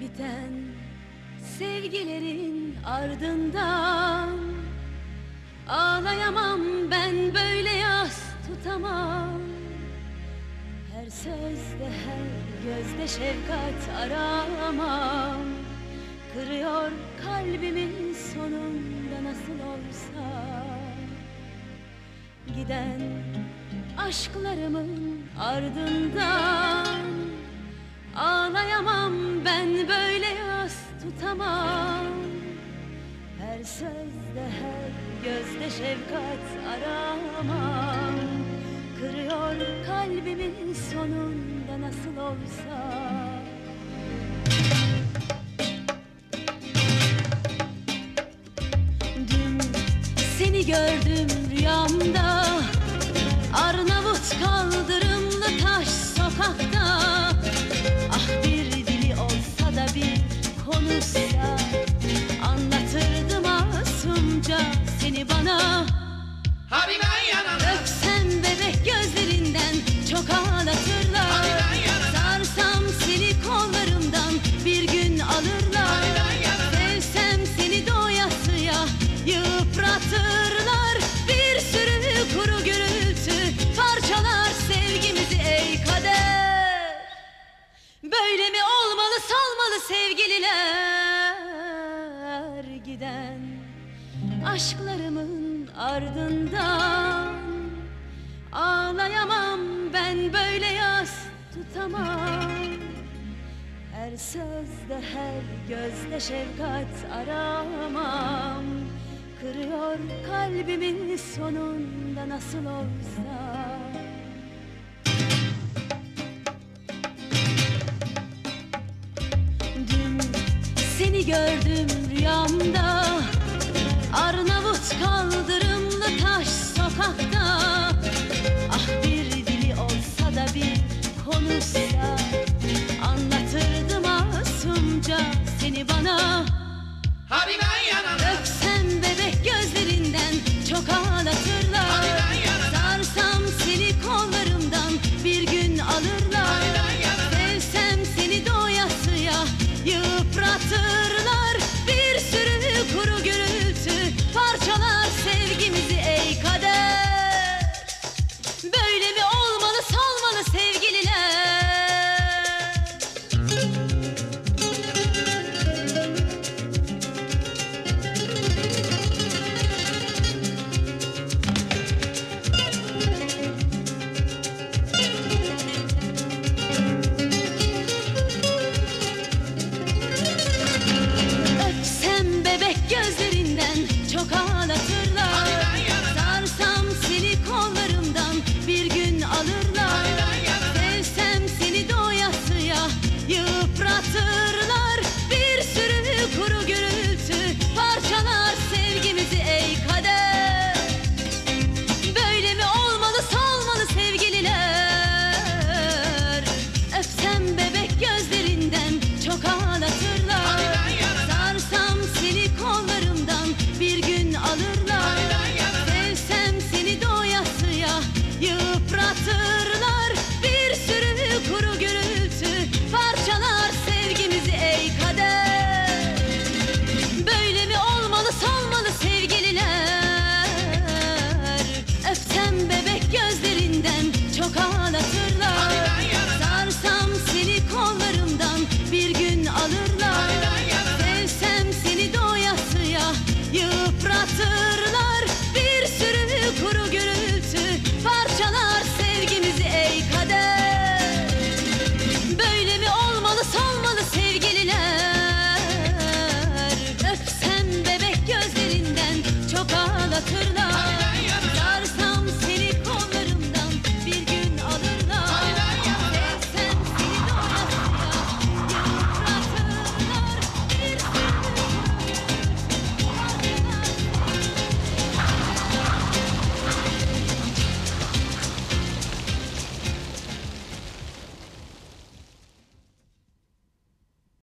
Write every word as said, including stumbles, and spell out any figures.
Giden sevgilerin ardından ağlayamam ben, böyle yas tutamam. Her sözde her gözde şefkat aramam. Kırıyor kalbimin sonunda nasıl olsa. Giden aşklarımın ardından ağlayamam ben, böyle yas tutamam. Her sözde her gözde şefkat aramam. Kırıyor kalbimin sonunda nasıl olsa. Dün seni gördüm rüyamda, Arnavut kaldırımlı taş sokakta. Ah bir dili olsa da bir konuşsa, anlatırdı masumca seni bana. Öpsem bebek gözlerinden çok ağlatırlar. Sarsam seni kollarımdan bir gün alırlar. Sevsem seni doyasıya yıpratırlar. Bir sürü kuru gürültü parçalar sevgimizi ey kader. Böyle mi olmalı salmalı sevgililer? Giden aşklarımın ardından ağlayamam ben, böyle yas tutamam. Her sözde her gözde şefkat aramam. Kırıyor kalbimin sonunda nasıl olsa. Dün seni gördüm rüyamda, Arnavut kaldırımlı taş sokakta. Ah bir dili olsa da bir konuşsa, anlatırdı masumca seni bana. Öpsem bebek gözlerinden çok ağlatırlar. Sarsam seni kollarımdan bir gün alırlar. Sevsem seni doyasıya yıpratırlar.